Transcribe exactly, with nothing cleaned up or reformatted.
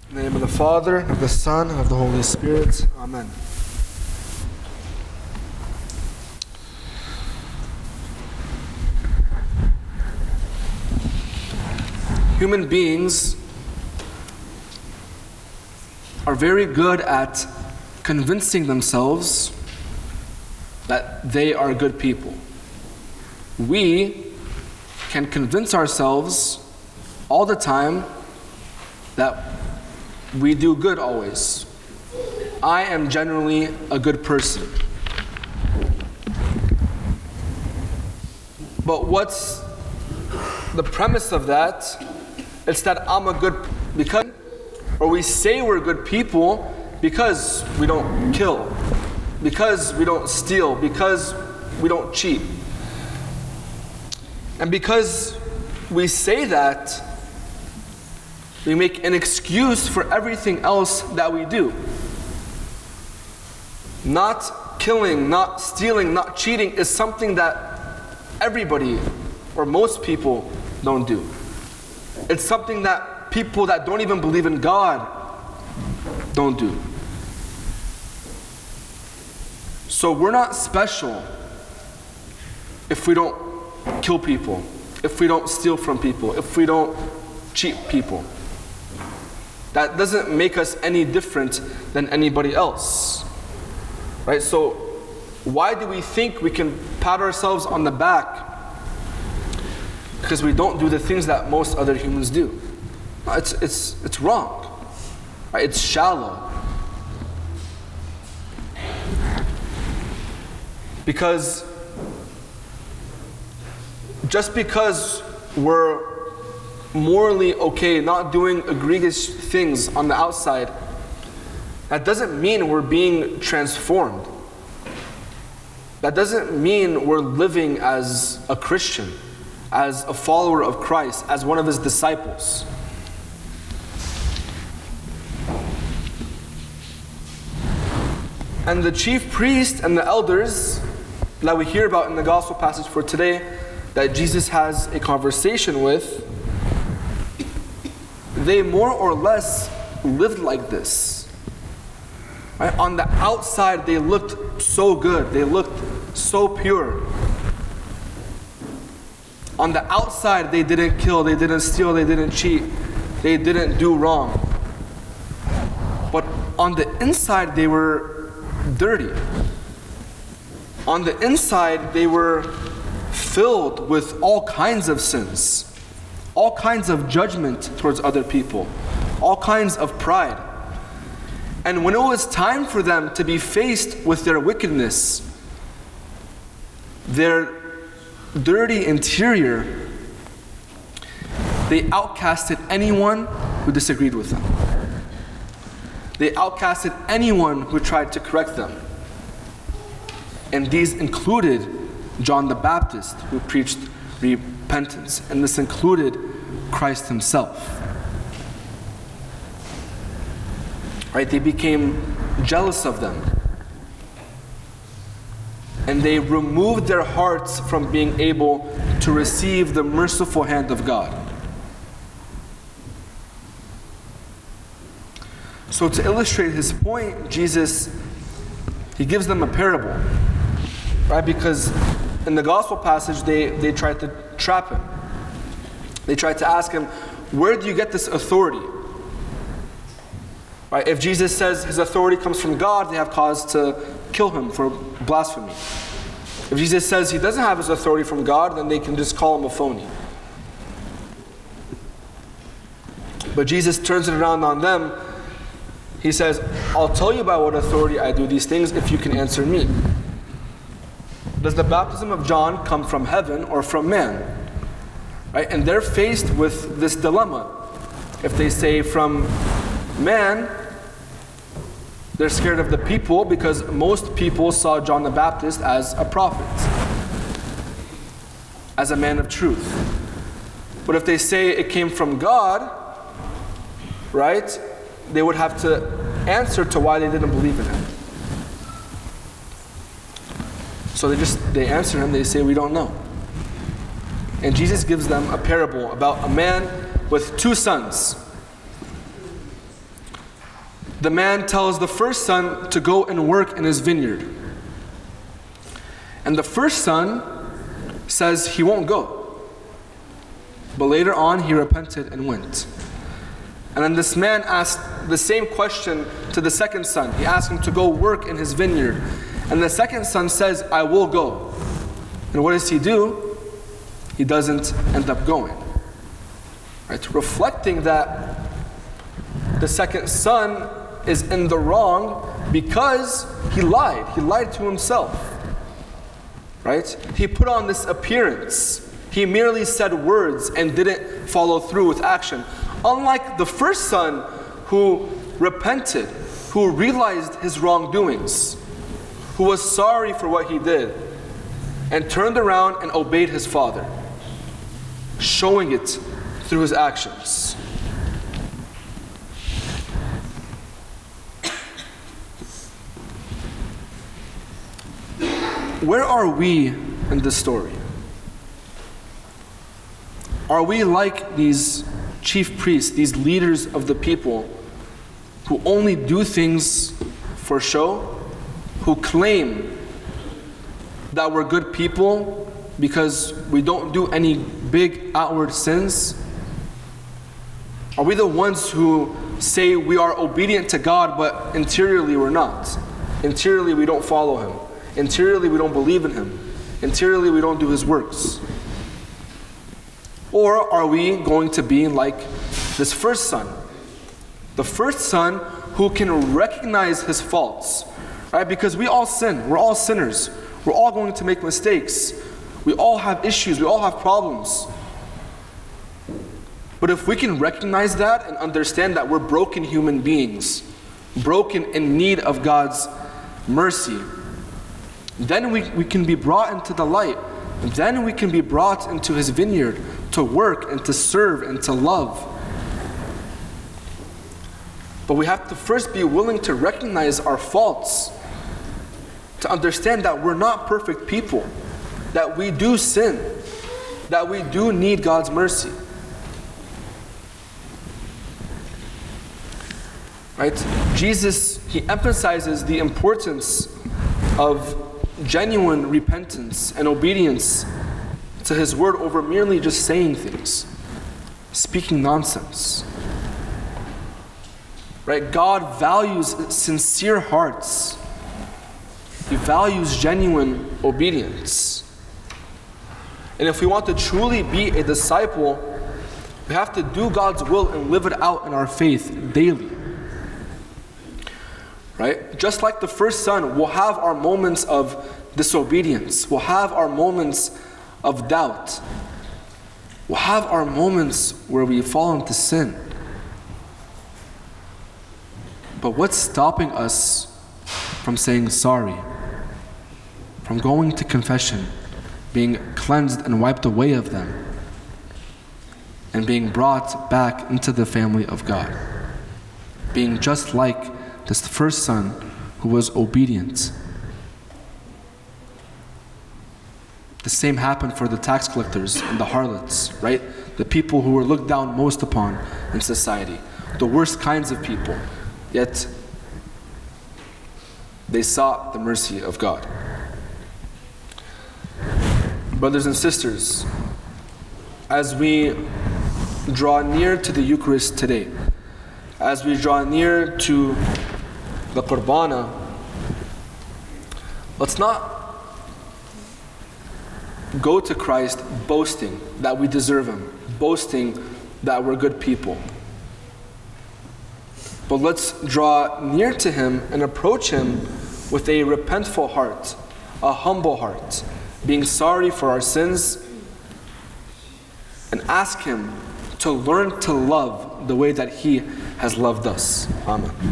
In the name of the Father, of the Son, and of the Holy Spirit. Amen. Human beings are very good at convincing themselves that they are good people. We can convince ourselves all the time that we do good always. I am generally a good person. But what's the premise of that? It's that I'm a good because, or we say we're good people because we don't kill, because we don't steal, because we don't cheat. And because we say that, we make an excuse for everything else that we do. Not killing, not stealing, not cheating is something that everybody, or most people, don't do. It's something that people that don't even believe in God don't do. So we're not special if we don't kill people, if we don't steal from people, if we don't cheat people. That doesn't make us any different than anybody else. Right? So why do we think we can pat ourselves on the back? Because we don't do the things that most other humans do. It's it's it's wrong. Right? It's shallow. Because just because we're morally okay, not doing egregious things on the outside, that doesn't mean we're being transformed. That doesn't mean we're living as a Christian, as a follower of Christ, as one of His disciples. And the chief priest and the elders that we hear about in the gospel passage for today, that Jesus has a conversation with, they more or less lived like this. Right? On the outside, they looked so good. They looked so pure. On the outside, they didn't kill, they didn't steal, they didn't cheat, they didn't do wrong. But on the inside, they were dirty. On the inside, they were filled with all kinds of sins. All kinds of judgment towards other people, all kinds of pride. And when it was time for them to be faced with their wickedness, their dirty interior, they outcasted anyone who disagreed with them. They outcasted anyone who tried to correct them. And these included John the Baptist, who preached repentance, and this included Christ Himself. Right? They became jealous of them, and they removed their hearts from being able to receive the merciful hand of God. So to illustrate His point, Jesus, He gives them a parable, right? Because in the gospel passage, they, they tried to trap Him. They tried to ask Him, where do you get this authority? Right? If Jesus says His authority comes from God, they have cause to kill Him for blasphemy. If Jesus says He doesn't have His authority from God, then they can just call Him a phony. But Jesus turns it around on them. He says, I'll tell you by what authority I do these things if you can answer me. Does the baptism of John come from heaven or from man? Right? And they're faced with this dilemma. If they say from man, they're scared of the people because most people saw John the Baptist as a prophet, as a man of truth. But if they say it came from God, right, they would have to answer to why they didn't believe in Him. So they just, they answer Him, they say, we don't know. And Jesus gives them a parable about a man with two sons. the man tells the first son to go and work in his vineyard. And the first son says he won't go. But later on, he repented and went. And then this man asked the same question to the second son. He asked him to go work in his vineyard. And the second son says, I will go. And what does he do? He doesn't end up going. Right? Reflecting that the second son is in the wrong because he lied. He lied to himself. Right? He put on this appearance. He merely said words and didn't follow through with action. Unlike the first son who repented, who realized his wrongdoings, who was sorry for what he did, and turned around and obeyed his father, showing it through his actions. Where are we in this story? Are we like these chief priests, these leaders of the people, who only do things for show, who claim that we're good people because we don't do any big outward sins? Are we the ones who say we are obedient to God, but interiorly we're not? Interiorly we don't follow Him. Interiorly we don't believe in Him. Interiorly we don't do His works. Or are we going to be like this first son? The first son who can recognize his faults, right? Because we all sin. We're all sinners. We're all going to make mistakes. We all have issues. We all have problems. But if we can recognize that and understand that we're broken human beings, broken in need of God's mercy, then we, we can be brought into the light. Then we can be brought into His vineyard to work and to serve and to love. But we have to first be willing to recognize our faults, to understand that we're not perfect people, that we do sin, that we do need God's mercy. Right? Jesus, He emphasizes the importance of genuine repentance and obedience to His word over merely just saying things, speaking nonsense. Right? God values sincere hearts. He values genuine obedience. And if we want to truly be a disciple, we have to do God's will and live it out in our faith daily. Right? Just like the first son, we'll have our moments of disobedience. We'll have our moments of doubt. We'll have our moments where we fall into sin. But what's stopping us from saying sorry, from going to confession, being cleansed and wiped away of them, and being brought back into the family of God, being just like this first son who was obedient? The same happened for the tax collectors and the harlots, right? The people who were looked down most upon in society, the worst kinds of people. Yet they sought the mercy of God. Brothers and sisters, as we draw near to the Eucharist today, as we draw near to the Qurbana, let's not go to Christ boasting that we deserve Him, boasting that we're good people. But let's draw near to Him and approach Him with a repentful heart, a humble heart, being sorry for our sins, and ask Him to learn to love the way that He has loved us. Amen.